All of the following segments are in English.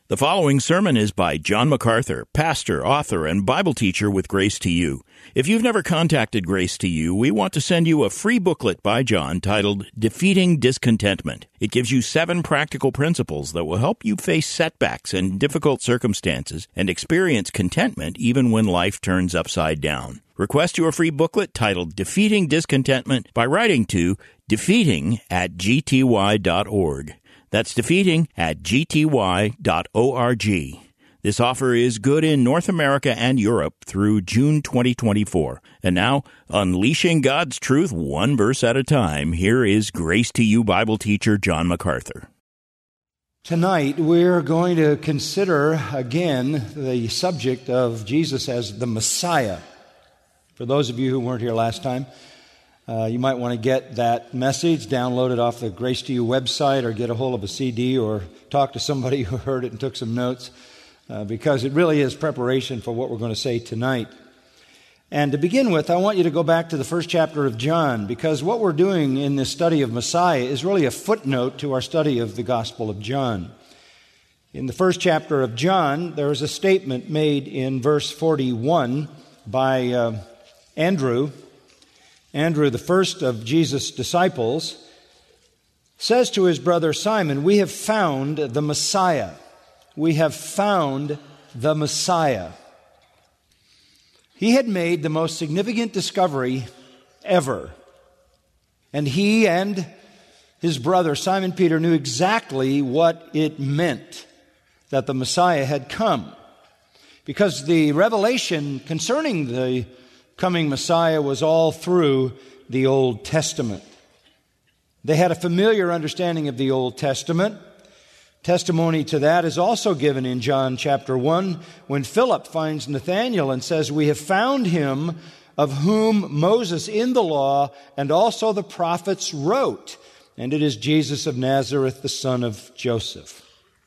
The following sermon is by John MacArthur, pastor, author, and Bible teacher with Grace to You. If you've never contacted Grace to You, we want to send you a free booklet by John titled Defeating Discontentment. It gives you 7 practical principles that will help you face setbacks and difficult circumstances and experience contentment even when life turns upside down. Request your free booklet titled Defeating Discontentment by writing to defeating@gty.org. That's defeating@gty.org. This offer is good in North America and Europe through June 2024. And now, unleashing God's truth one verse at a time, here is Grace to You Bible teacher John MacArthur. Tonight, we're going to consider again the subject of Jesus as the Messiah. For those of you who weren't here last time, you might want to get that message, download it off the Grace to You website, or get a hold of a CD, or talk to somebody who heard it and took some notes, because it really is preparation for what we're going to say tonight. And to begin with, I want you to go back to the first chapter of John, because what we're doing in this study of Messiah is really a footnote to our study of the Gospel of John. In the first chapter of John, there is a statement made in verse 41 by Andrew. Andrew, the first of Jesus' disciples, says to his brother Simon, "We have found the Messiah. We have found the Messiah." He had made the most significant discovery ever. And he and his brother Simon Peter knew exactly what it meant that the Messiah had come. Because the revelation concerning the coming Messiah was all through the Old Testament. They had a familiar understanding of the Old Testament. Testimony to that is also given in John chapter 1 when Philip finds Nathanael and says, "We have found him of whom Moses in the law and also the prophets wrote, and it is Jesus of Nazareth, the son of Joseph."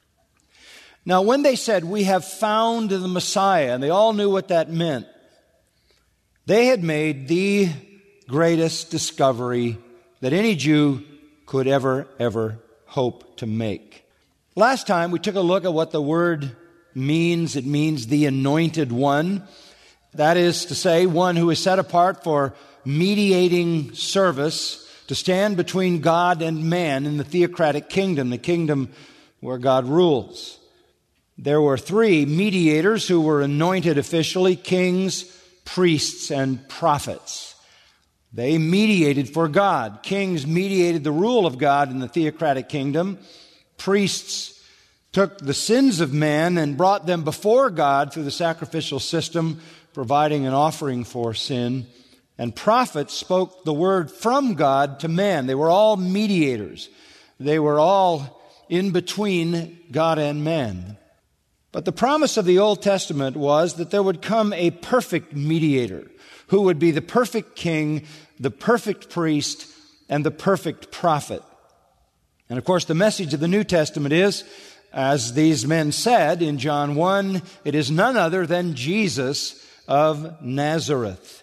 Now, when they said, "We have found the Messiah," and they all knew what that meant, they had made the greatest discovery that any Jew could ever hope to make. Last time we took a look at what the word means. It means the anointed one. That is to say, one who is set apart for mediating service to stand between God and man in the theocratic kingdom, the kingdom where God rules. There were 3 mediators who were anointed officially: kings, priests, and prophets. They mediated for God. Kings mediated the rule of God in the theocratic kingdom. Priests took the sins of man and brought them before God through the sacrificial system, providing an offering for sin. And prophets spoke the word from God to man. They were all mediators. They were all in between God and man. But the promise of the Old Testament was that there would come a perfect mediator who would be the perfect king, the perfect priest, and the perfect prophet. And of course, the message of the New Testament is, as these men said in John 1, it is none other than Jesus of Nazareth.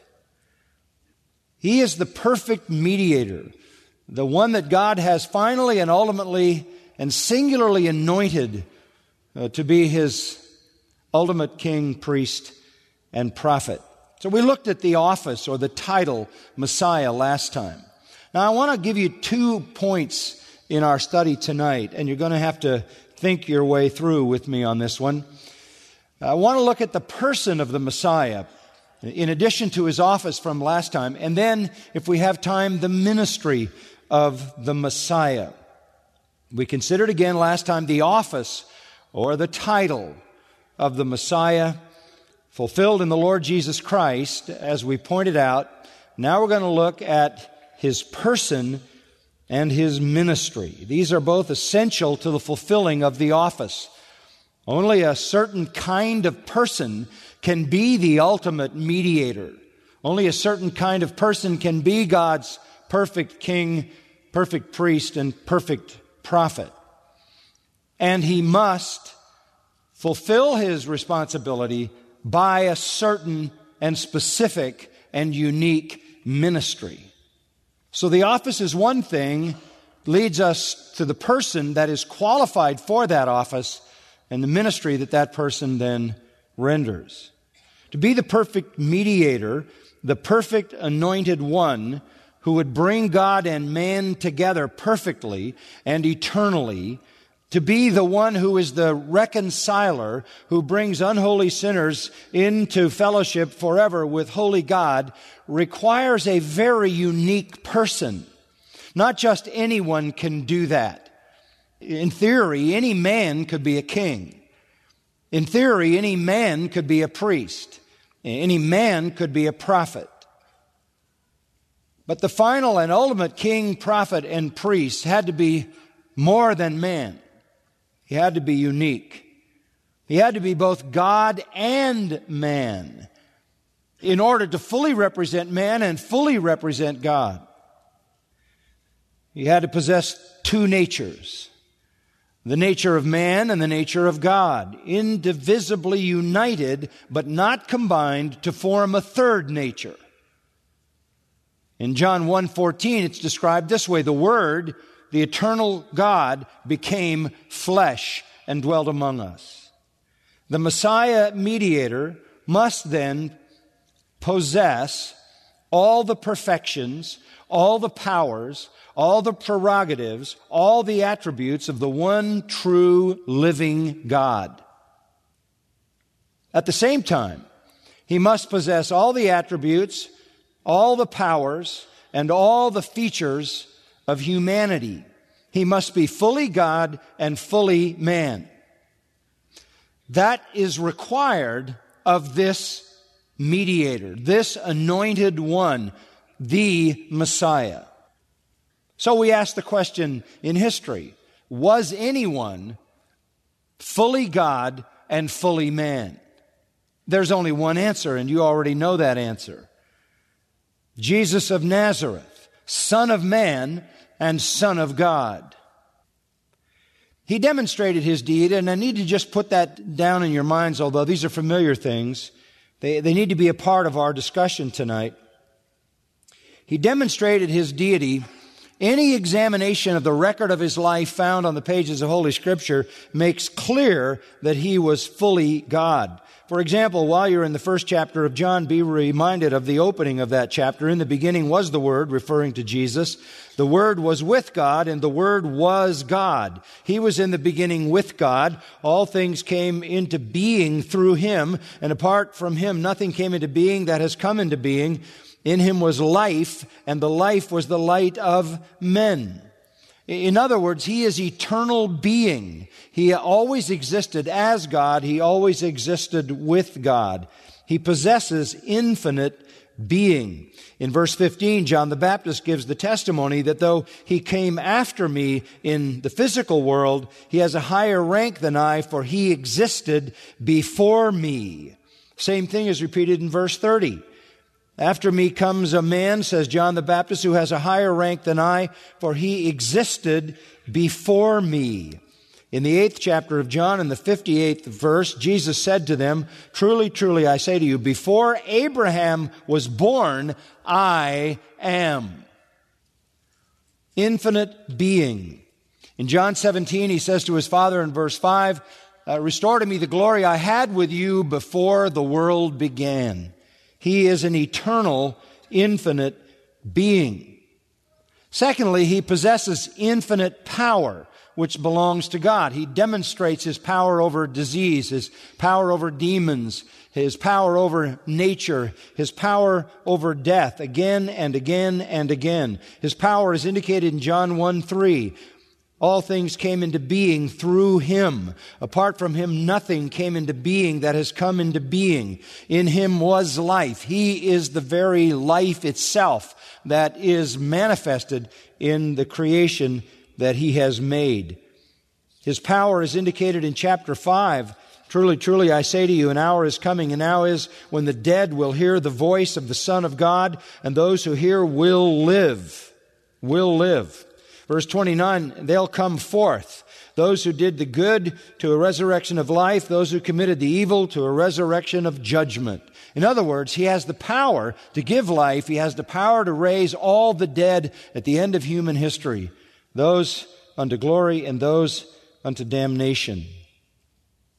He is the perfect mediator, the one that God has finally and ultimately and singularly anointed to be His ultimate king, priest, and prophet. So we looked at the office or the title Messiah last time. Now I want to give you 2 points in our study tonight, and you're going to have to think your way through with me on this one. I want to look at the person of the Messiah, in addition to His office from last time, and then, if we have time, the ministry of the Messiah. We considered again last time the office or the title of the Messiah fulfilled in the Lord Jesus Christ, as we pointed out. Now we're going to look at His person and His ministry. These are both essential to the fulfilling of the office. Only a certain kind of person can be the ultimate mediator. Only a certain kind of person can be God's perfect king, perfect priest, and perfect prophet. And he must fulfill his responsibility by a certain and specific and unique ministry. So the office is one thing, leads us to the person that is qualified for that office, and the ministry that that person then renders. To be the perfect mediator, the perfect anointed one who would bring God and man together perfectly and eternally, to be the one who is the reconciler, who brings unholy sinners into fellowship forever with holy God, requires a very unique person. Not just anyone can do that. In theory, any man could be a king. In theory, any man could be a priest. Any man could be a prophet. But the final and ultimate king, prophet, and priest had to be more than man. He had to be unique. He had to be both God and man in order to fully represent man and fully represent God. He had to possess two natures, the nature of man and the nature of God, indivisibly united but not combined to form a third nature. In John 1:14, it's described this way: the Word, the eternal God, became flesh and dwelt among us. The Messiah mediator must then possess all the perfections, all the powers, all the prerogatives, all the attributes of the one true living God. At the same time, he must possess all the attributes, all the powers, and all the features of humanity. He must be fully God and fully man. That is required of this mediator, this anointed one, the Messiah. So we ask the question in history, was anyone fully God and fully man? There's only one answer, and you already know that answer. Jesus of Nazareth, Son of Man and Son of God. He demonstrated his deed, and I need to just put that down in your minds, although these are familiar things. They need to be a part of our discussion tonight. He demonstrated his deity. Any examination of the record of his life found on the pages of Holy Scripture makes clear that he was fully God. For example, while you're in the first chapter of John, be reminded of the opening of that chapter. In the beginning was the Word, referring to Jesus. The Word was with God, and the Word was God. He was in the beginning with God. All things came into being through Him, and apart from Him, nothing came into being that has come into being. In Him was life, and the life was the light of men. In other words, He is eternal being. He always existed as God. He always existed with God. He possesses infinite being. In verse 15, John the Baptist gives the testimony that though He came after me in the physical world, He has a higher rank than I, for He existed before me. Same thing is repeated in verse 30. After me comes a man, says John the Baptist, who has a higher rank than I, for he existed before me. In the 8th chapter of John, in the 58th verse, Jesus said to them, "Truly, truly, I say to you, before Abraham was born, I am." Infinite being. In John 17, He says to His Father in verse 5, "Restore to me the glory I had with you before the world began." He is an eternal, infinite being. Secondly, He possesses infinite power, which belongs to God. He demonstrates His power over disease, His power over demons, His power over nature, His power over death, again and again and again. His power is indicated in John 1:3. All things came into being through Him. Apart from Him, nothing came into being that has come into being. In Him was life. He is the very life itself that is manifested in the creation that He has made. His power is indicated in chapter 5. "Truly, truly, I say to you, an hour is coming, and now is when the dead will hear the voice of the Son of God, and those who hear will live." Will live. Verse 29, "They'll come forth. Those who did the good to a resurrection of life, those who committed the evil to a resurrection of judgment." In other words, He has the power to give life. He has the power to raise all the dead at the end of human history, those unto glory and those unto damnation.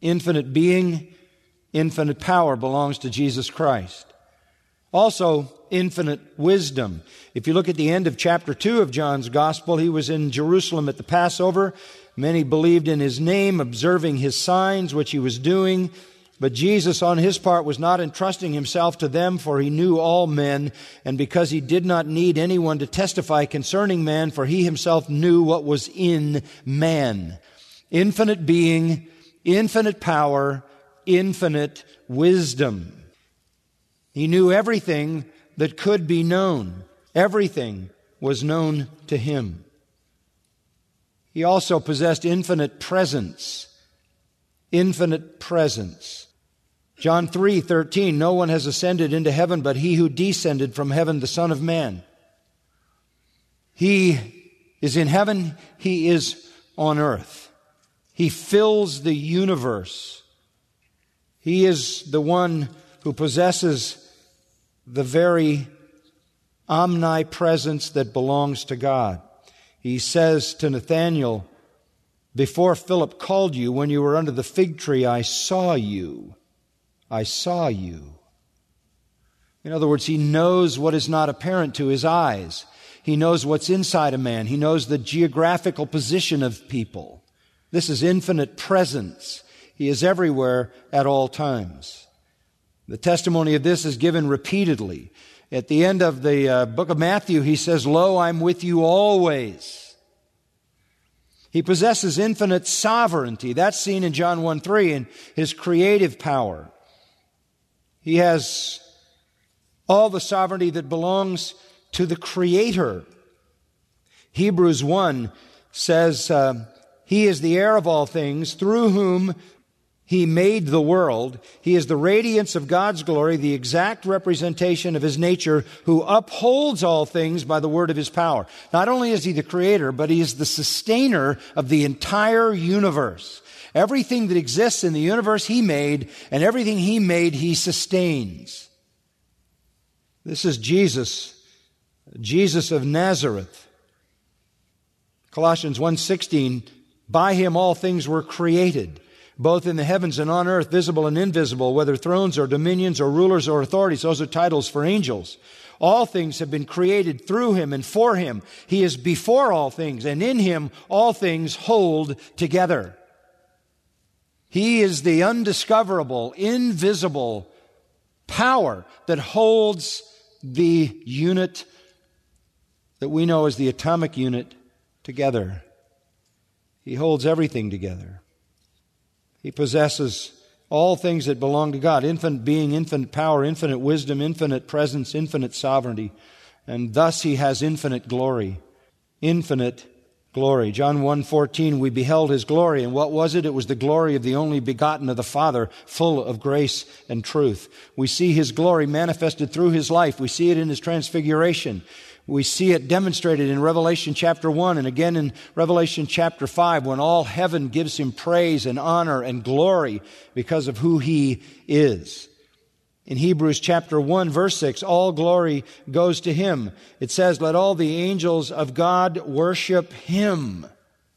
Infinite being, infinite power belongs to Jesus Christ. Also, infinite wisdom. If you look at the end of chapter 2 of John's Gospel, he was in Jerusalem at the Passover. Many believed in his name, observing his signs, which he was doing. But Jesus, on his part, was not entrusting himself to them, for he knew all men, and because he did not need anyone to testify concerning man, for he himself knew what was in man. Infinite being, infinite power, infinite wisdom. He knew everything that could be known. Everything was known to him. He also possessed infinite presence. Infinite presence. John 3:13, no one has ascended into heaven but he who descended from heaven, the Son of Man. He is in heaven, he is on earth. He fills the universe. He is the one who possesses the very omnipresence that belongs to God. He says to Nathanael, before Philip called you, when you were under the fig tree, I saw you. I saw you. In other words, he knows what is not apparent to his eyes. He knows what's inside a man. He knows the geographical position of people. This is infinite presence. He is everywhere at all times. The testimony of this is given repeatedly. At the end of the book of Matthew, he says, lo, I'm with you always. He possesses infinite sovereignty. That's seen in John 1:3 in his creative power. He has all the sovereignty that belongs to the Creator. Hebrews 1 says, he is the heir of all things, through whom he made the world. He is the radiance of God's glory, the exact representation of his nature, who upholds all things by the word of his power. Not only is he the creator, but he is the sustainer of the entire universe. Everything that exists in the universe he made, and everything he made he sustains. This is Jesus, Jesus of Nazareth. Colossians 1:16, by him all things were created, both in the heavens and on earth, visible and invisible, whether thrones or dominions or rulers or authorities. Those are titles for angels. All things have been created through him and for him. He is before all things, and in him all things hold together. He is the undiscoverable, invisible power that holds the unit that we know as the atomic unit together. He holds everything together. He possesses all things that belong to God. Infinite being, infinite power, infinite wisdom, infinite presence, infinite sovereignty. And thus he has infinite glory. Infinite glory. John 1:14, we beheld his glory. And what was it? It was the glory of the only begotten of the Father, full of grace and truth. We see his glory manifested through his life. We see it in his transfiguration. We see it demonstrated in Revelation chapter 1 and again in Revelation chapter 5 when all heaven gives him praise and honor and glory because of who he is. In Hebrews chapter 1 verse 6, all glory goes to him. It says, let all the angels of God worship him.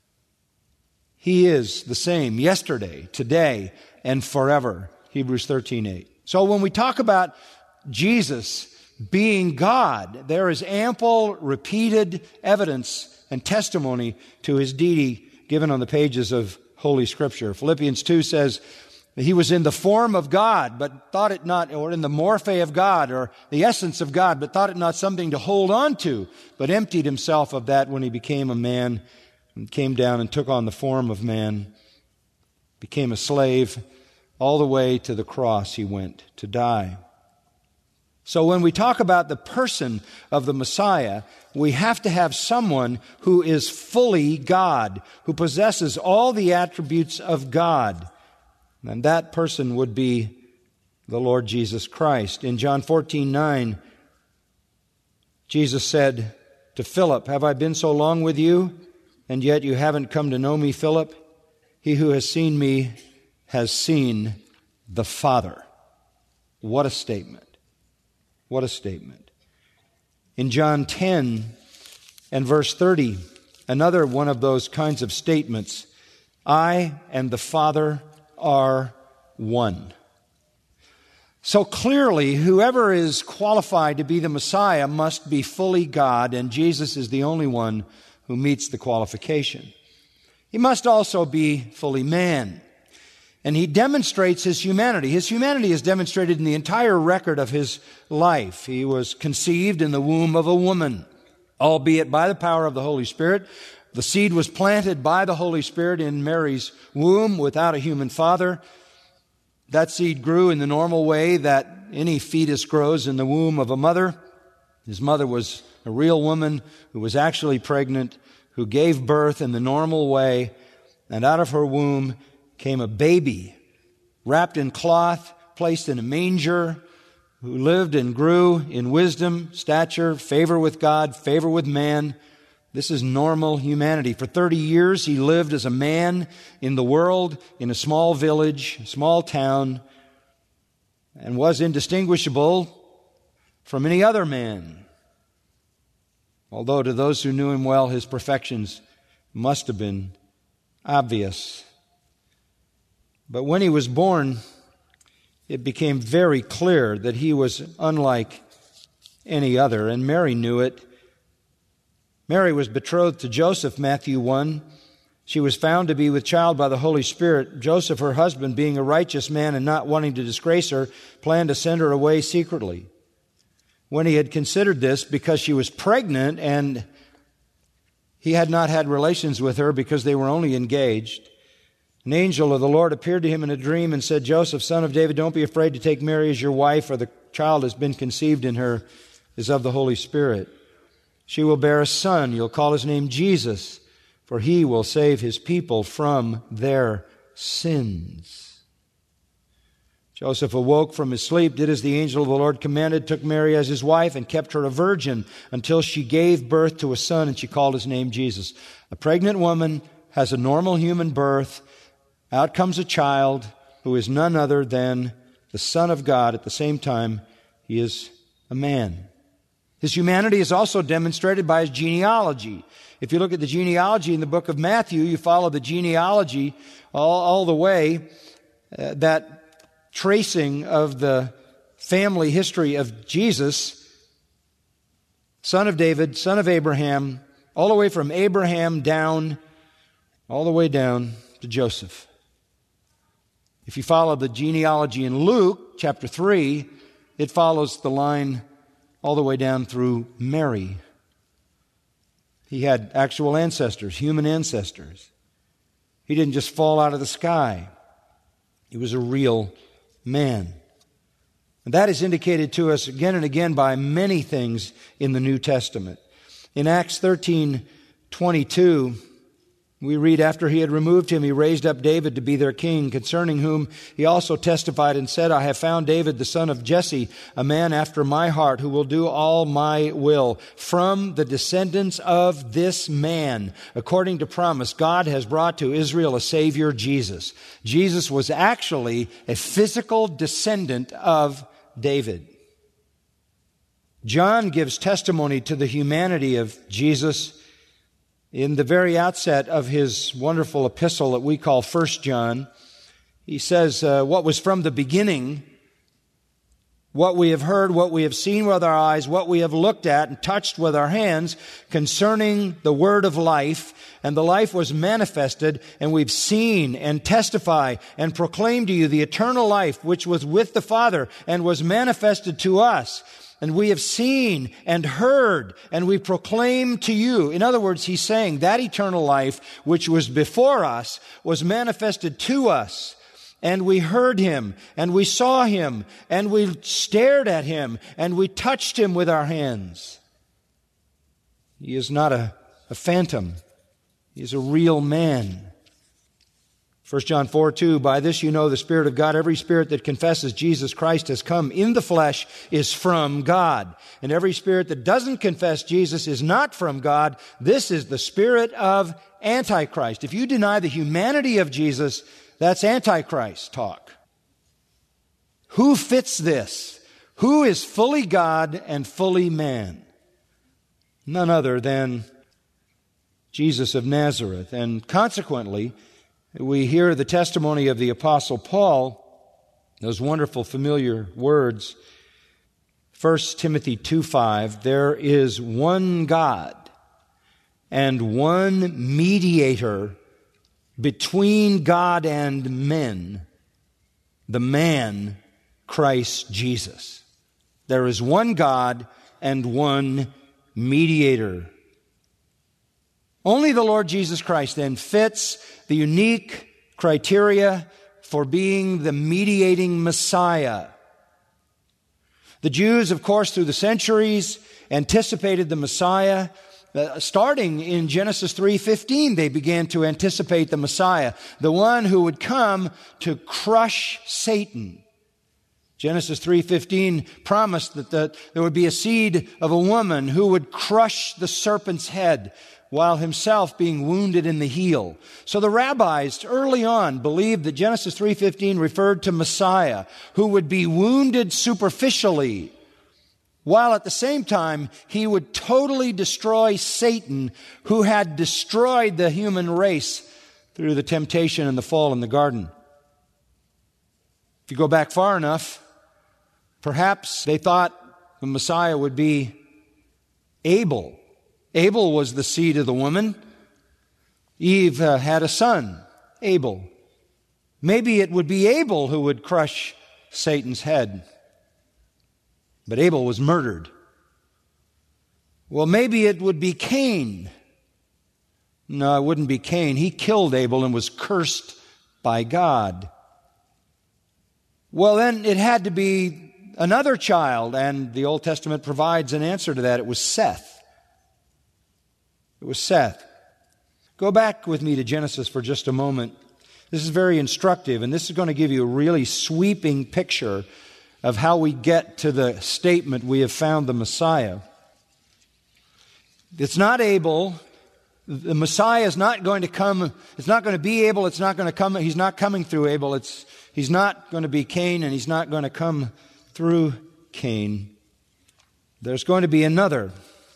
He is the same yesterday, today, and forever. Hebrews 13:8. So when we talk about Jesus being God, there is ample, repeated evidence and testimony to his deity given on the pages of Holy Scripture. Philippians 2 says that he was in the form of God, but thought it not, or in the morphe of God, or the essence of God, but thought it not something to hold on to, but emptied himself of that when he became a man and came down and took on the form of man, became a slave, all the way to the cross he went to die. So when we talk about the person of the Messiah, we have to have someone who is fully God, who possesses all the attributes of God. And that person would be the Lord Jesus Christ. In John 14:9, Jesus said to Philip, have I been so long with you, and yet you haven't come to know me, Philip? He who has seen me has seen the Father. What a statement. What a statement. In John 10 and verse 30, another one of those kinds of statements, I and the Father are one. So clearly, whoever is qualified to be the Messiah must be fully God, and Jesus is the only one who meets the qualification. He must also be fully man. And he demonstrates his humanity. His humanity is demonstrated in the entire record of his life. He was conceived in the womb of a woman, albeit by the power of the Holy Spirit. The seed was planted by the Holy Spirit in Mary's womb without a human father. That seed grew in the normal way that any fetus grows in the womb of a mother. His mother was a real woman who was actually pregnant, who gave birth in the normal way, and out of her womb came a baby, wrapped in cloth, placed in a manger, who lived and grew in wisdom, stature, favor with God, favor with man. This is normal humanity. For 30 years, he lived as a man in the world, in a small village, a small town, and was indistinguishable from any other man. Although to those who knew him well, his perfections must have been obvious. But when he was born, it became very clear that he was unlike any other, and Mary knew it. Mary was betrothed to Joseph, Matthew 1. She was found to be with child by the Holy Spirit. Joseph, her husband, being a righteous man and not wanting to disgrace her, planned to send her away secretly. When he had considered this, because she was pregnant and he had not had relations with her because they were only engaged, an angel of the Lord appeared to him in a dream and said, Joseph, son of David, don't be afraid to take Mary as your wife, for the child has been conceived in her is of the Holy Spirit. She will bear a son. You'll call his name Jesus, for he will save his people from their sins. Joseph awoke from his sleep, did as the angel of the Lord commanded, took Mary as his wife, and kept her a virgin until she gave birth to a son, and she called his name Jesus. A pregnant woman has a normal human birth. Out comes a child who is none other than the Son of God. At the same time, he is a man. His humanity is also demonstrated by his genealogy. If you look at the genealogy in the book of Matthew, you follow the genealogy all the way, that tracing of the family history of Jesus, son of David, son of Abraham, all the way from Abraham down, all the way down to Joseph. If you follow the genealogy in Luke chapter 3, it follows the line all the way down through Mary. He had actual ancestors, human ancestors. He didn't just fall out of the sky. He was a real man. And that is indicated to us again and again by many things in the New Testament. In Acts 13:22, we read, after he had removed him, he raised up David to be their king, concerning whom he also testified and said, I have found David the son of Jesse, a man after my heart, who will do all my will. From the descendants of this man, according to promise, God has brought to Israel a Savior, Jesus. Jesus was actually a physical descendant of David. John gives testimony to the humanity of Jesus in the very outset of his wonderful epistle that we call 1 John. He says, what was from the beginning, what we have heard, what we have seen with our eyes, what we have looked at and touched with our hands concerning the word of life. And the life was manifested, and we've seen and testify and proclaim to you the eternal life which was with the Father and was manifested to us. And we have seen and heard, and we proclaim to you. In other words, he's saying that eternal life, which was before us, was manifested to us. And we heard him, and we saw him, and we stared at him, and we touched him with our hands. He is not a phantom. He is a real man. 1 John 4:2, by this you know the Spirit of God. Every spirit that confesses Jesus Christ has come in the flesh is from God. And every spirit that doesn't confess Jesus is not from God. This is the spirit of Antichrist. If you deny the humanity of Jesus, that's Antichrist talk. Who fits this? Who is fully God and fully man? None other than Jesus of Nazareth. And consequently, we hear the testimony of the Apostle Paul, those wonderful familiar words. 1 Timothy 2:5, there is one God and one mediator between God and men, the man Christ Jesus. There is one God and one mediator. Only the Lord Jesus Christ then fits the unique criteria for being the mediating Messiah. The Jews, of course, through the centuries, anticipated the Messiah. Starting in Genesis 3:15, they began to anticipate the Messiah, the one who would come to crush Satan. Genesis 3:15 promised that there would be a seed of a woman who would crush the serpent's head while himself being wounded in the heel. So the rabbis early on believed that Genesis 3:15 referred to Messiah, who would be wounded superficially, while at the same time he would totally destroy Satan, who had destroyed the human race through the temptation and the fall in the garden. If you go back far enough, perhaps they thought the Messiah would be Abel. Abel was the seed of the woman. Eve had a son, Abel. Maybe it would be Abel who would crush Satan's head. But Abel was murdered. Well, maybe it would be Cain. No, it wouldn't be Cain. He killed Abel and was cursed by God. Well, then it had to be another child, and the Old Testament provides an answer to that. It was Seth. It was Seth. Go back with me to Genesis for just a moment. This is very instructive, and this is going to give you a really sweeping picture of how we get to the statement, we have found the Messiah. It's not Abel. The Messiah is not going to come. It's not going to be Abel. It's not going to come. He's not coming through Abel. He's not going to be Cain, and he's not going to come through Cain. There's going to be another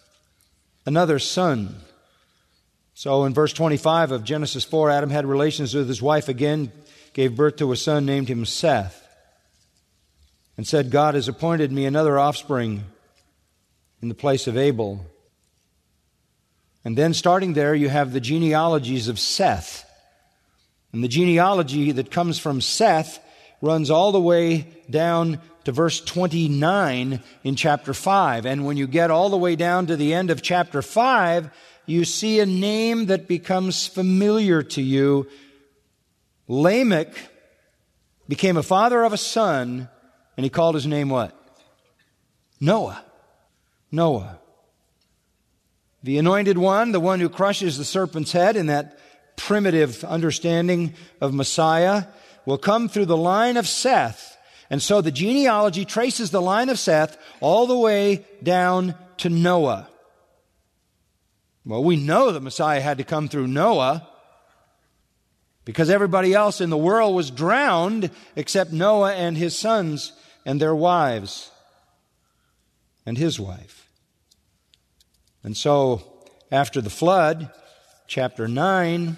son. So in verse 25 of Genesis 4, Adam had relations with his wife again, gave birth to a son, named him Seth, and said, God has appointed me another offspring in the place of Abel. And then starting there, you have the genealogies of Seth. And the genealogy that comes from Seth runs all the way down to verse 29 in chapter 5. And when you get all the way down to the end of chapter 5, you see a name that becomes familiar to you. Lamech became a father of a son, and he called his name what? Noah. Noah. The anointed one, the one who crushes the serpent's head in that primitive understanding of Messiah, will come through the line of Seth. And so the genealogy traces the line of Seth all the way down to Noah. Well, we know the Messiah had to come through Noah because everybody else in the world was drowned except Noah and his sons and their wives and his wife. And so after the flood, chapter 9,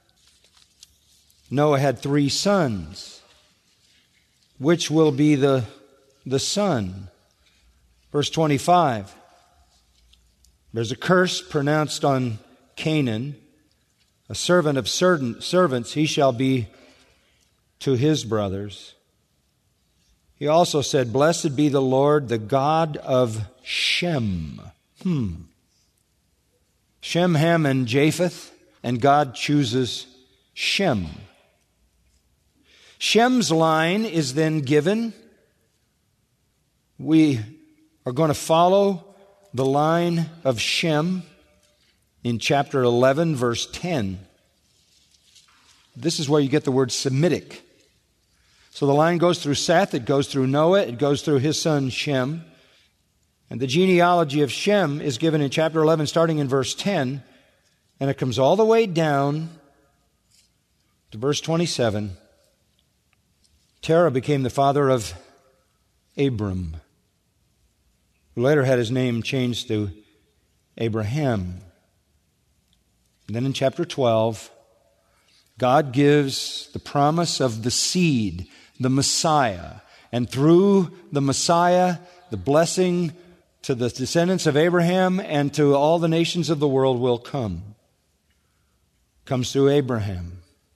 Noah had 3 sons. Which will be the son? Verse 25. There's a curse pronounced on Canaan. A servant of servants he shall be to his brothers. He also said, Blessed be the Lord, the God of Shem. Shem, Ham, and Japheth, and God chooses Shem. Shem's line is then given. We are going to follow the line of Shem in chapter 11, verse 10. This is where you get the word Semitic. So the line goes through Seth, it goes through Noah, it goes through his son Shem. And the genealogy of Shem is given in chapter 11, starting in verse 10. And it comes all the way down to verse 27. Terah became the father of Abram, who later had his name changed to Abraham. And then in chapter 12, God gives the promise of the seed, the Messiah. And through the Messiah, the blessing to the descendants of Abraham and to all the nations of the world will come. Comes through Abraham.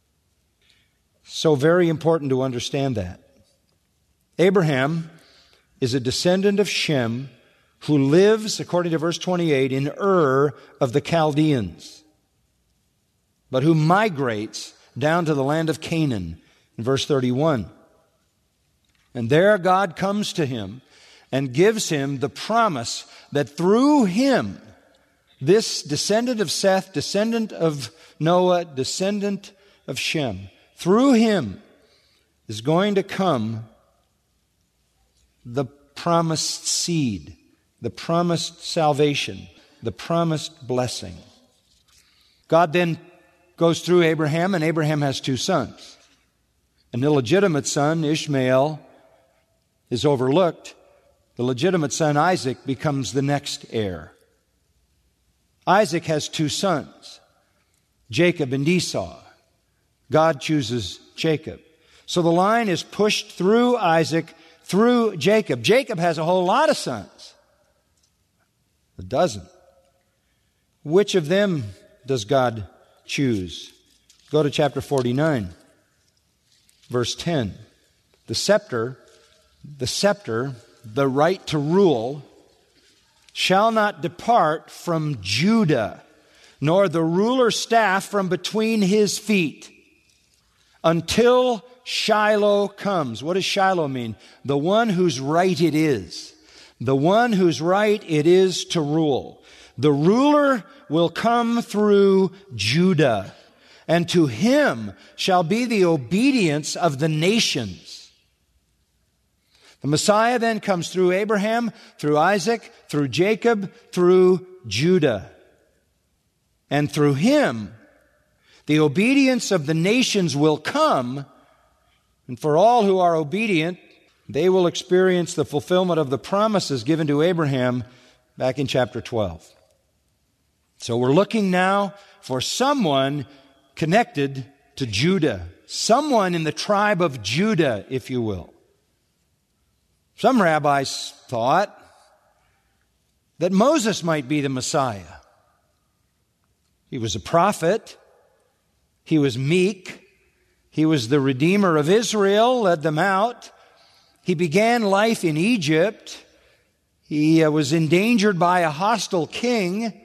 So very important to understand that. Abraham is a descendant of Shem who lives, according to verse 28, in Ur of the Chaldeans, but who migrates down to the land of Canaan in verse 31. And there God comes to him and gives him the promise that through him, this descendant of Seth, descendant of Noah, descendant of Shem, through him is going to come the promised seed, the promised salvation, the promised blessing. God then goes through Abraham, and Abraham has two sons. An illegitimate son, Ishmael, is overlooked. The legitimate son, Isaac, becomes the next heir. Isaac has two sons, Jacob and Esau. God chooses Jacob. So the line is pushed through Isaac, through Jacob. Jacob has a whole lot of sons. A dozen. Which of them does God choose? Go to chapter 49, verse 10. The scepter, the right to rule, shall not depart from Judah, nor the ruler's staff from between his feet, until Shiloh comes. What does Shiloh mean? The one whose right it is. The one whose right it is to rule. The ruler will come through Judah, and to him shall be the obedience of the nations. The Messiah then comes through Abraham, through Isaac, through Jacob, through Judah. And through him, the obedience of the nations will come, and for all who are obedient, they will experience the fulfillment of the promises given to Abraham back in chapter 12. So we're looking now for someone connected to Judah, someone in the tribe of Judah, if you will. Some rabbis thought that Moses might be the Messiah. He was a prophet. He was meek. He was the Redeemer of Israel, led them out. He began life in Egypt. He was endangered by a hostile king,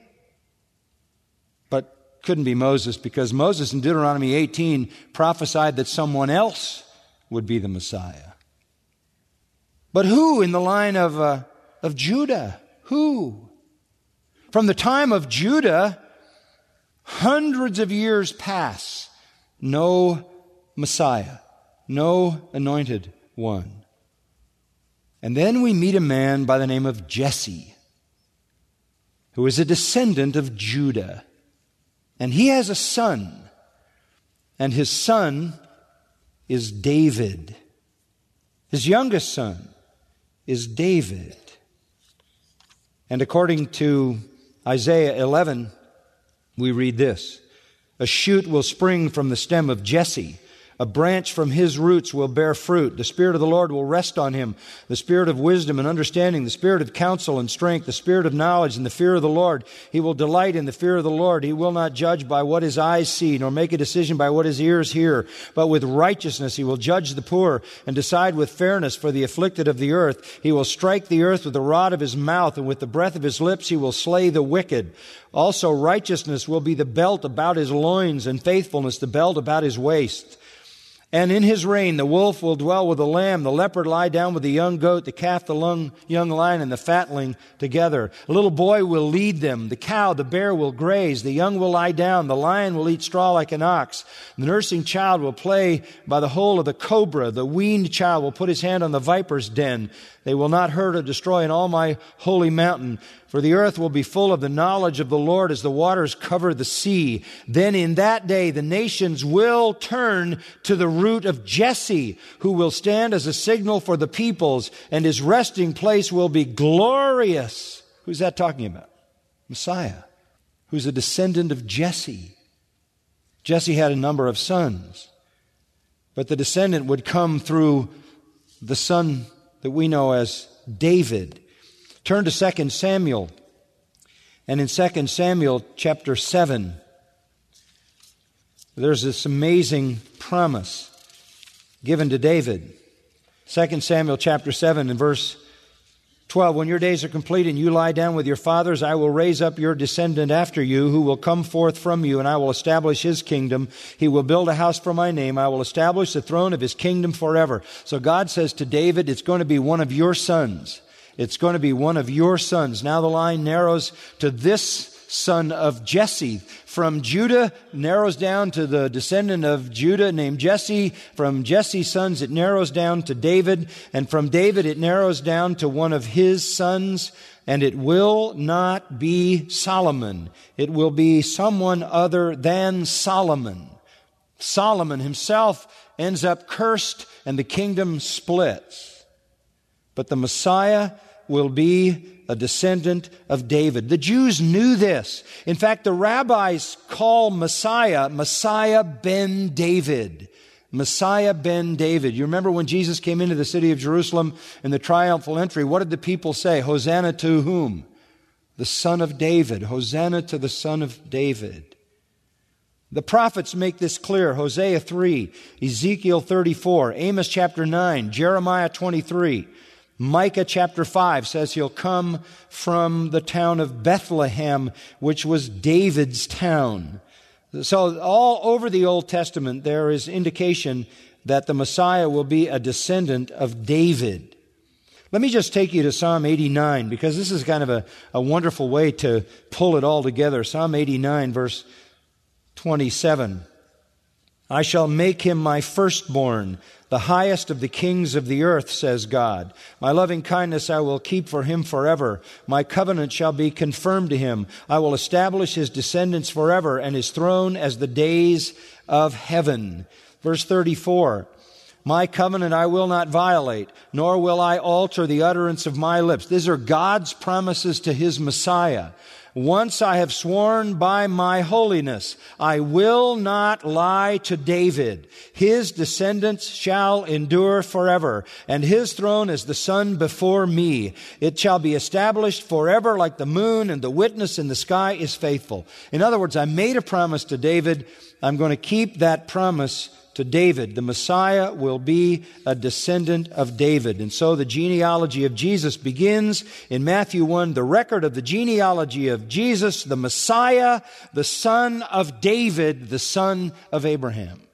but couldn't be Moses, because Moses in Deuteronomy 18 prophesied that someone else would be the Messiah. But who in the line of Judah? Who? From the time of Judah, hundreds of years pass. No Messiah. No anointed one. And then we meet a man by the name of Jesse, who is a descendant of Judah. And he has a son. And his son is David. His youngest son is David. And according to Isaiah 11, we read this: a shoot will spring from the stem of Jesse. A branch from his roots will bear fruit. The Spirit of the Lord will rest on him. The Spirit of wisdom and understanding, the Spirit of counsel and strength, the Spirit of knowledge and the fear of the Lord. He will delight in the fear of the Lord. He will not judge by what his eyes see, nor make a decision by what his ears hear. But with righteousness he will judge the poor and decide with fairness for the afflicted of the earth. He will strike the earth with the rod of his mouth, and with the breath of his lips he will slay the wicked. Also righteousness will be the belt about his loins, and faithfulness the belt about his waist. And in his reign, the wolf will dwell with the lamb, the leopard lie down with the young goat, the calf, the young lion, and the fatling together. A little boy will lead them. The cow, the bear will graze. The young will lie down. The lion will eat straw like an ox. The nursing child will play by the hole of the cobra. The weaned child will put his hand on the viper's den. They will not hurt or destroy in all my holy mountain. For the earth will be full of the knowledge of the Lord as the waters cover the sea. Then in that day the nations will turn to the root of Jesse, who will stand as a signal for the peoples, and his resting place will be glorious. Who's that talking about? Messiah, who's a descendant of Jesse. Jesse had a number of sons, but the descendant would come through the son that we know as David. Turn to 2 Samuel. And in 2 Samuel chapter 7, there's this amazing promise given to David. 2 Samuel chapter 7 and verse 12, when your days are complete and you lie down with your fathers, I will raise up your descendant after you, who will come forth from you, and I will establish his kingdom. He will build a house for my name. I will establish the throne of his kingdom forever. So God says to David, it's going to be one of your sons. It's going to be one of your sons. Now the line narrows to this son of Jesse. From Judah narrows down to the descendant of Judah named Jesse. From Jesse's sons it narrows down to David. And from David it narrows down to one of his sons. And it will not be Solomon. It will be someone other than Solomon. Solomon himself ends up cursed and the kingdom splits. But the Messiah will be a descendant of David. The Jews knew this. In fact, the rabbis call Messiah ben David. Messiah ben David. You remember when Jesus came into the city of Jerusalem in the triumphal entry, what did the people say? Hosanna to whom? The Son of David. Hosanna to the Son of David. The prophets make this clear. Hosea 3, Ezekiel 34, Amos chapter 9, Jeremiah 23. Micah chapter 5 says he'll come from the town of Bethlehem, which was David's town. So all over the Old Testament, there is indication that the Messiah will be a descendant of David. Let me just take you to Psalm 89, because this is kind of a wonderful way to pull it all together. Psalm 89, verse 27. I shall make him my firstborn, the highest of the kings of the earth, says God. My loving kindness I will keep for him forever. My covenant shall be confirmed to him. I will establish his descendants forever, and his throne as the days of heaven. Verse 34. My covenant I will not violate, nor will I alter the utterance of my lips. These are God's promises to his Messiah. Once I have sworn by my holiness, I will not lie to David. His descendants shall endure forever, and his throne is the sun before me. It shall be established forever like the moon, and the witness in the sky is faithful. In other words, I made a promise to David. I'm going to keep that promise to David. The Messiah will be a descendant of David. And so the genealogy of Jesus begins in Matthew 1, the record of the genealogy of Jesus, the Messiah, the son of David, the son of Abraham.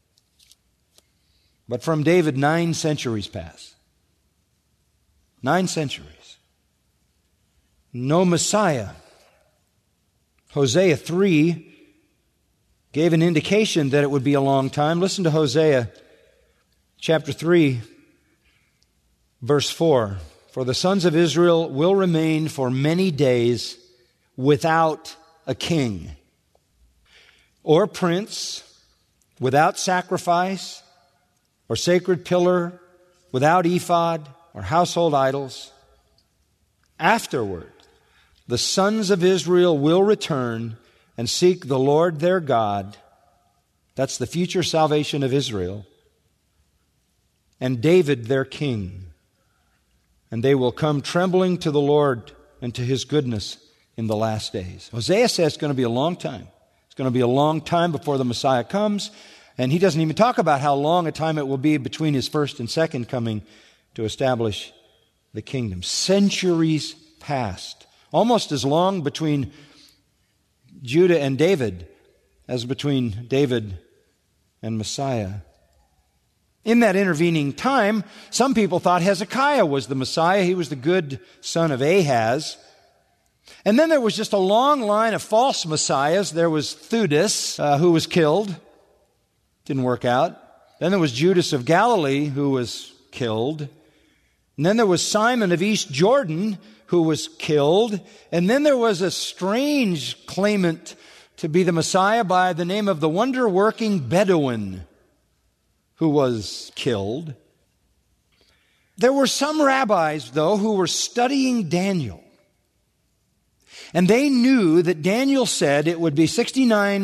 But from David, 9 centuries pass. 9 centuries. No Messiah. Hosea 3 gave an indication that it would be a long time. Listen to Hosea chapter 3, verse 4. For the sons of Israel will remain for many days without a king or prince, without sacrifice or sacred pillar, without ephod or household idols. Afterward, the sons of Israel will return and seek the Lord their God. That's the future salvation of Israel. And David their king. And they will come trembling to the Lord and to his goodness in the last days. Hosea says it's going to be a long time. It's going to be a long time before the Messiah comes. And he doesn't even talk about how long a time it will be between his first and second coming to establish the kingdom. Centuries passed. Almost as long between Judah and David as between David and Messiah. In that intervening time, some people thought Hezekiah was the Messiah. He was the good son of Ahaz. And then there was just a long line of false messiahs. There was Theudas, who was killed. Didn't work out. Then there was Judas of Galilee, who was killed. And then there was Simon of East Jordan, who was killed. And then there was a strange claimant to be the Messiah by the name of the wonder-working Bedouin, who was killed. There were some rabbis, though, who were studying Daniel. And they knew that Daniel said it would be 69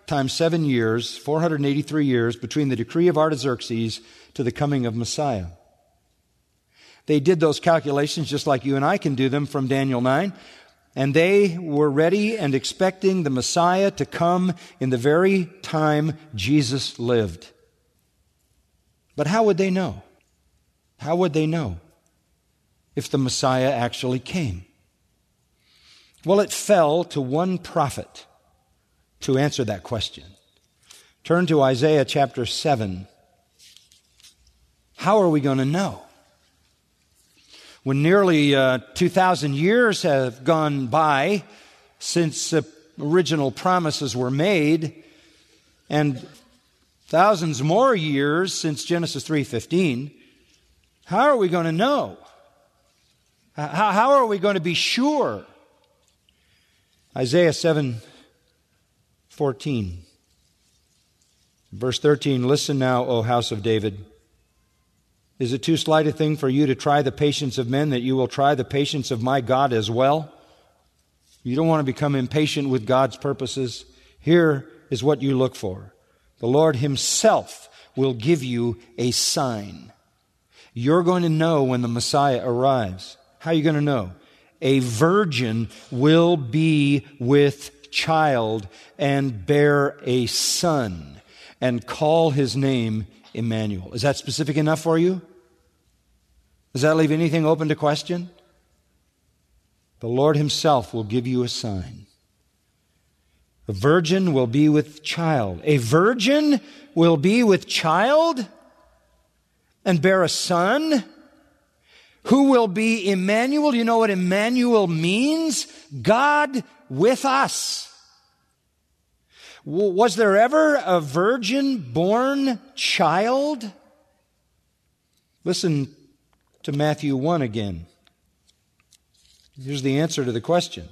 times 7 years, 483 years, between the decree of Artaxerxes to the coming of Messiah. They did those calculations just like you and I can do them from Daniel 9. And they were ready and expecting the Messiah to come in the very time Jesus lived. But how would they know? How would they know if the Messiah actually came? Well, it fell to one prophet to answer that question. Turn to Isaiah chapter 7. How are we going to know? When nearly 2,000 years have gone by since the original promises were made, and thousands more years since Genesis 3:15, how are we going to know? How are we going to be sure? Isaiah 7:14. Verse 13, listen now, O house of David. Is it too slight a thing for you to try the patience of men, that you will try the patience of my God as well? You don't want to become impatient with God's purposes. Here is what you look for. The Lord Himself will give you a sign. You're going to know when the Messiah arrives. How are you going to know? A virgin will be with child and bear a son and call his name Emmanuel. Is that specific enough for you? Does that leave anything open to question? The Lord Himself will give you a sign. A virgin will be with child. A virgin will be with child and bear a son who will be Emmanuel. You know what Emmanuel means? God with us. Was there ever a virgin-born child? Listen to Matthew 1 again. Here's the answer to the question.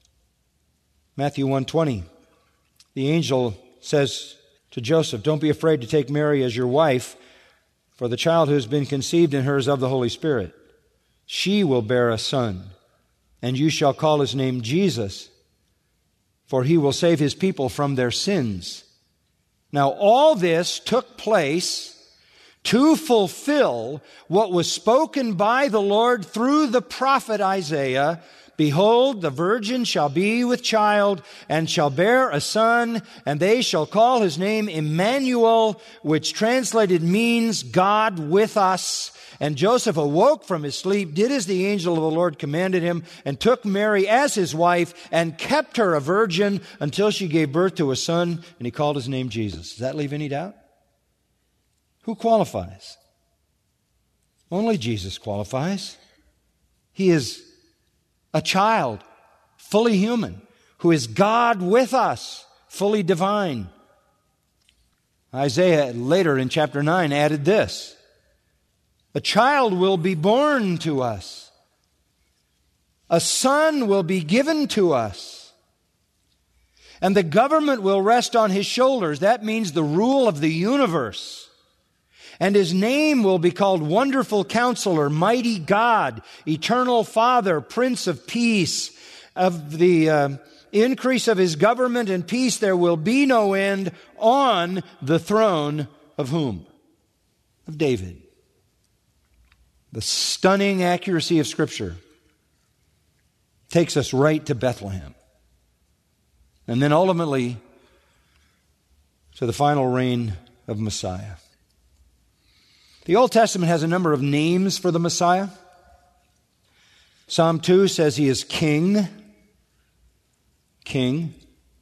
Matthew 1:20. The angel says to Joseph, don't be afraid to take Mary as your wife, for the child who has been conceived in her is of the Holy Spirit. She will bear a son, and you shall call his name Jesus, for he will save his people from their sins. Now, all this took place to fulfill what was spoken by the Lord through the prophet Isaiah. Behold, the virgin shall be with child and shall bear a son, and they shall call his name Emmanuel, which translated means God with us. And Joseph awoke from his sleep, did as the angel of the Lord commanded him, and took Mary as his wife, and kept her a virgin until she gave birth to a son, and he called his name Jesus. Does that leave any doubt? Who qualifies? Only Jesus qualifies. He is a child, fully human, who is God with us, fully divine. Isaiah later in chapter 9 added this. A child will be born to us. A son will be given to us. And the government will rest on his shoulders. That means the rule of the universe. And his name will be called Wonderful Counselor, Mighty God, Eternal Father, Prince of Peace. Of the increase of his government and peace there will be no end, on the throne of whom? Of David. The stunning accuracy of Scripture takes us right to Bethlehem. And then ultimately to the final reign of Messiah. The Old Testament has a number of names for the Messiah. Psalm 2 says he is King. King.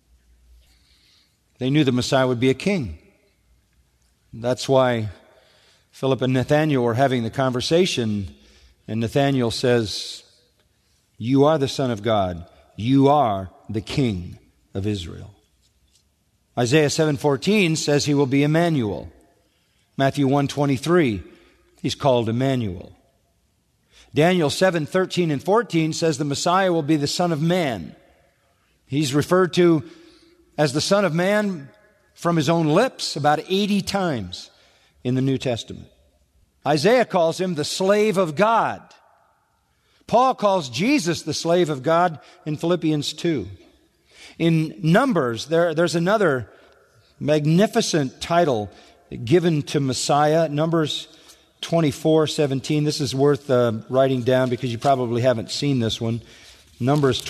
They knew the Messiah would be a king. That's why Philip and Nathanael were having the conversation, and Nathanael says, you are the Son of God. You are the King of Israel. Isaiah 7:14 says he will be Emmanuel. Matthew 1:23, he's called Emmanuel. Daniel 7:13 and 14 says the Messiah will be the Son of Man. He's referred to as the Son of Man from his own lips about 80 times in the New Testament. Isaiah calls him the slave of God. Paul calls Jesus the slave of God in Philippians 2. In Numbers, there's another magnificent title given to Messiah. Numbers 24:17. This is worth writing down because you probably haven't seen this one. Numbers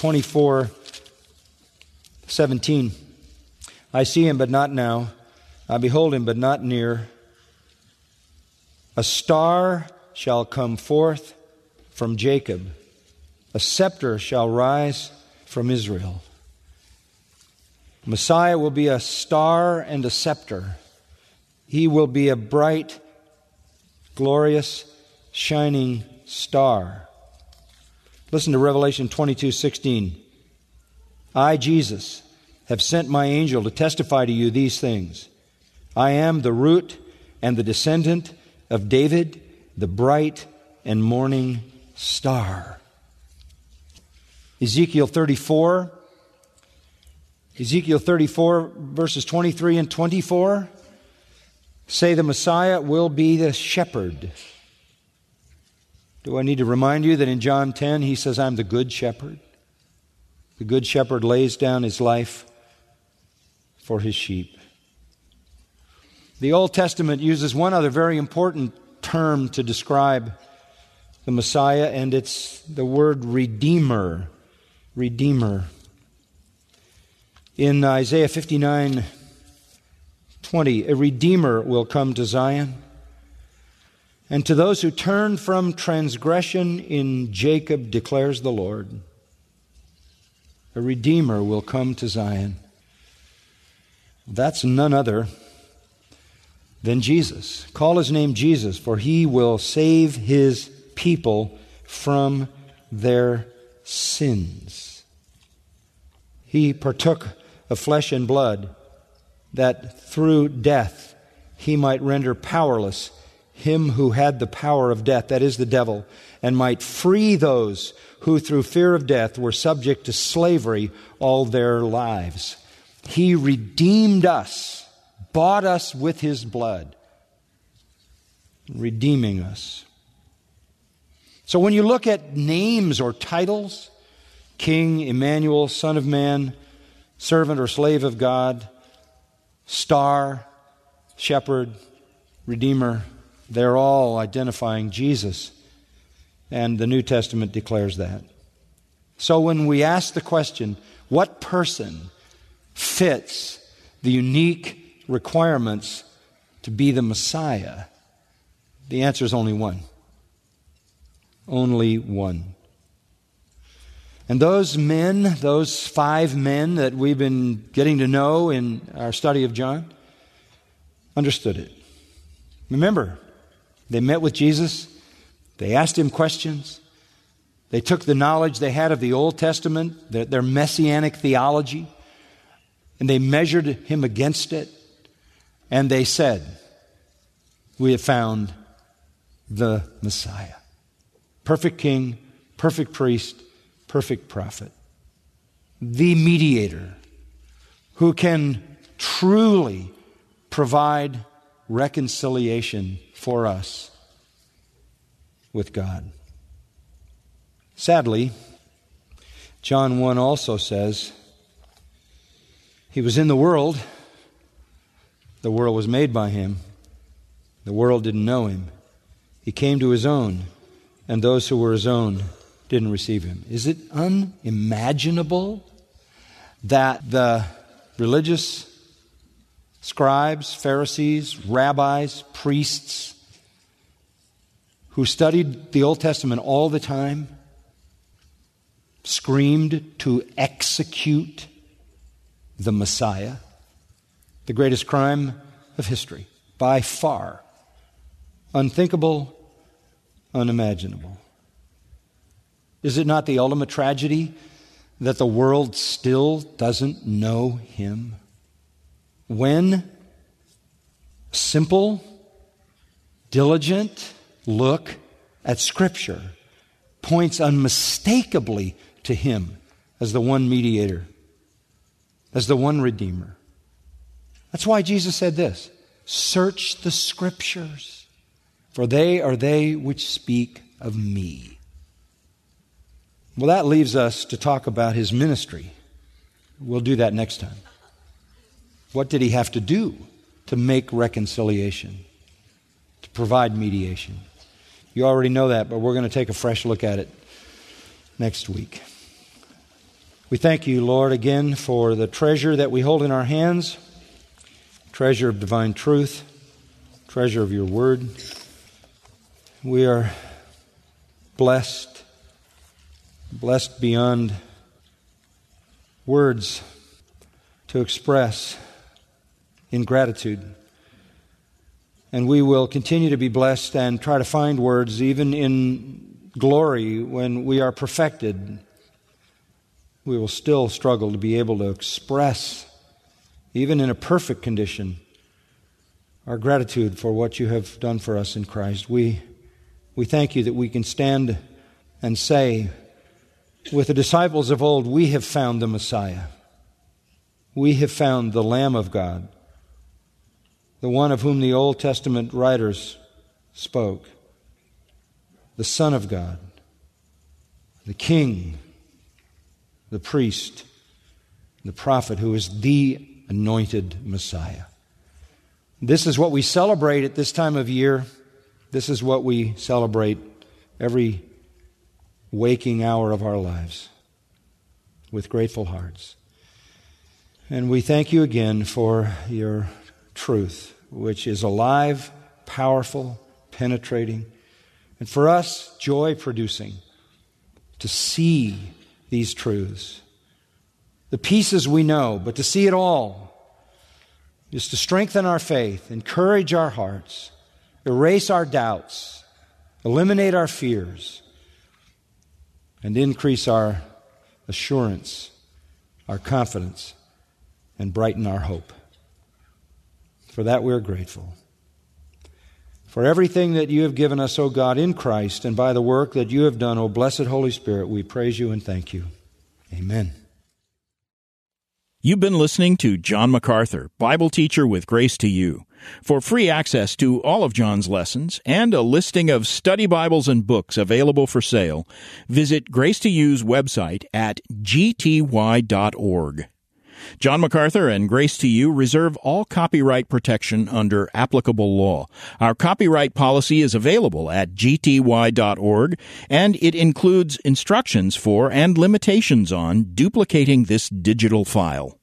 24:17. I see him, but not now. I behold him, but not near. A star shall come forth from Jacob. A scepter shall rise from Israel. Messiah will be a star and a scepter. He will be a bright, glorious, shining star. Listen to Revelation 22:16. I, Jesus, have sent my angel to testify to you these things. I am the root and the descendant of David, the bright and morning star. Ezekiel 34, verses 23 and 24 say the Messiah will be the shepherd. Do I need to remind you that in John 10 he says, I'm the good shepherd? The good shepherd lays down his life for his sheep. The Old Testament uses one other very important term to describe the Messiah, and it's the word Redeemer. Redeemer. In Isaiah 59:20, a Redeemer will come to Zion. And to those who turn from transgression in Jacob, declares the Lord, a Redeemer will come to Zion. That's none other than Jesus. Call his name Jesus, for he will save his people from their sins. He partook of flesh and blood, that through death he might render powerless him who had the power of death, that is the devil, and might free those who through fear of death were subject to slavery all their lives. He redeemed us, bought us with his blood, redeeming us. So when you look at names or titles, King, Emmanuel, Son of Man, servant or slave of God, star, shepherd, redeemer, they're all identifying Jesus. And the New Testament declares that. So when we ask the question, what person fits the unique requirements to be the Messiah? The answer is only one. Only one. And those men, those 5 men that we've been getting to know in our study of John, understood it. Remember, they met with Jesus. They asked him questions. They took the knowledge they had of the Old Testament, their messianic theology, and they measured him against it. And they said, we have found the Messiah. Perfect king, perfect priest, perfect prophet. The mediator who can truly provide reconciliation for us with God. Sadly, John 1 also says, he was in the world was made by him, the world didn't know him. He came to his own, and those who were his own didn't receive him. Is it unimaginable that the religious scribes, Pharisees, rabbis, priests who studied the Old Testament all the time screamed to execute the Messiah, the greatest crime of history, by far? Unthinkable, unimaginable. Is it not the ultimate tragedy that the world still doesn't know him? When simple, diligent look at Scripture points unmistakably to him as the one mediator, as the one redeemer. That's why Jesus said this, search the Scriptures, for they are they which speak of me. Well, that leaves us to talk about his ministry. We'll do that next time. What did he have to do to make reconciliation, to provide mediation? You already know that, but we're going to take a fresh look at it next week. We thank you, Lord, again for the treasure that we hold in our hands, treasure of divine truth, treasure of your word. We are blessed beyond words to express in gratitude. And we will continue to be blessed and try to find words even in glory when we are perfected. We will still struggle to be able to express, even in a perfect condition, our gratitude for what you have done for us in Christ. We thank you that we can stand and say, with the disciples of old, we have found the Messiah. We have found the Lamb of God, the one of whom the Old Testament writers spoke, the Son of God, the King, the priest, the prophet, who is the anointed Messiah. This is what we celebrate at this time of year. This is what we celebrate every waking hour of our lives with grateful hearts. And we thank you again for your truth, which is alive, powerful, penetrating, and for us, joy-producing to see these truths. The pieces we know, but to see it all is to strengthen our faith, encourage our hearts, erase our doubts, eliminate our fears, and increase our assurance, our confidence, and brighten our hope. For that we are grateful. For everything that you have given us, O God, in Christ, and by the work that you have done, O blessed Holy Spirit, we praise you and thank you. Amen. You've been listening to John MacArthur, Bible teacher with Grace to You. For free access to all of John's lessons and a listing of study Bibles and books available for sale, visit Grace to You's website at gty.org. John MacArthur and Grace to You reserve all copyright protection under applicable law. Our copyright policy is available at gty.org, and it includes instructions for and limitations on duplicating this digital file.